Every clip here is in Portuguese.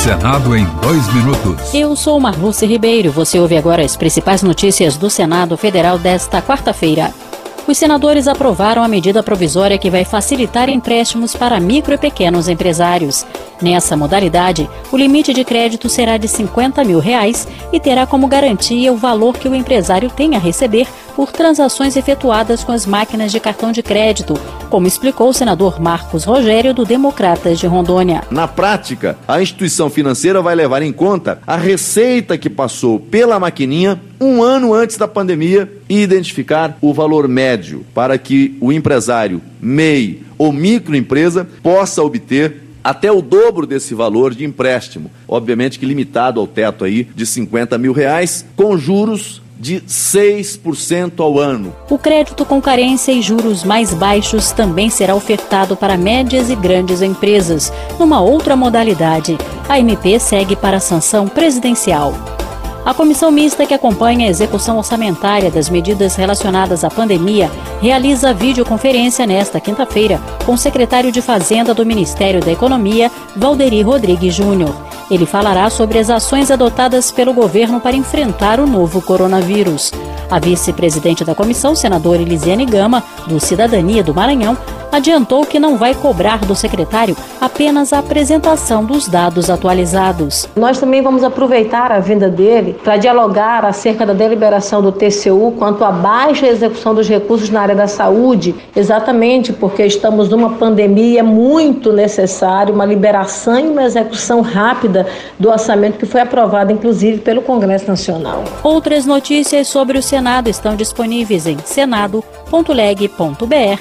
Senado em 2 minutos. Eu sou Marluce Ribeiro. Você ouve agora as principais notícias do Senado Federal desta quarta-feira. Os senadores aprovaram a medida provisória que vai facilitar empréstimos para micro e pequenos empresários. Nessa modalidade, o limite de crédito será de R$50 mil e terá como garantia o valor que o empresário tem a receber por transações efetuadas com as máquinas de cartão de crédito, como explicou o senador Marcos Rogério, do Democratas de Rondônia. Na prática, a instituição financeira vai levar em conta a receita que passou pela maquininha um ano antes da pandemia e identificar o valor médio para que o empresário, MEI ou microempresa possa obter até o dobro desse valor de empréstimo, obviamente que limitado ao teto aí de R$50 mil, com juros de 6% ao ano. O crédito com carência e juros mais baixos também será ofertado para médias e grandes empresas, numa outra modalidade. A MP segue para a sanção presidencial. A comissão mista que acompanha a execução orçamentária das medidas relacionadas à pandemia realiza videoconferência nesta quinta-feira com o secretário de Fazenda do Ministério da Economia, Valderi Rodrigues Júnior. Ele falará sobre as ações adotadas pelo governo para enfrentar o novo coronavírus. A vice-presidente da comissão, senadora Elisiane Gama, do Cidadania do Maranhão, adiantou que não vai cobrar do secretário apenas a apresentação dos dados atualizados. Nós também vamos aproveitar a vinda dele para dialogar acerca da deliberação do TCU quanto à baixa execução dos recursos na área da saúde, exatamente porque estamos numa pandemia e é muito necessário uma liberação e uma execução rápida do orçamento que foi aprovado, inclusive, pelo Congresso Nacional. Outras notícias sobre o Senado estão disponíveis em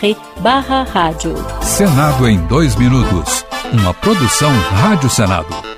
senado.leg.br/rádio. Senado em 2 minutos. Uma produção Rádio Senado.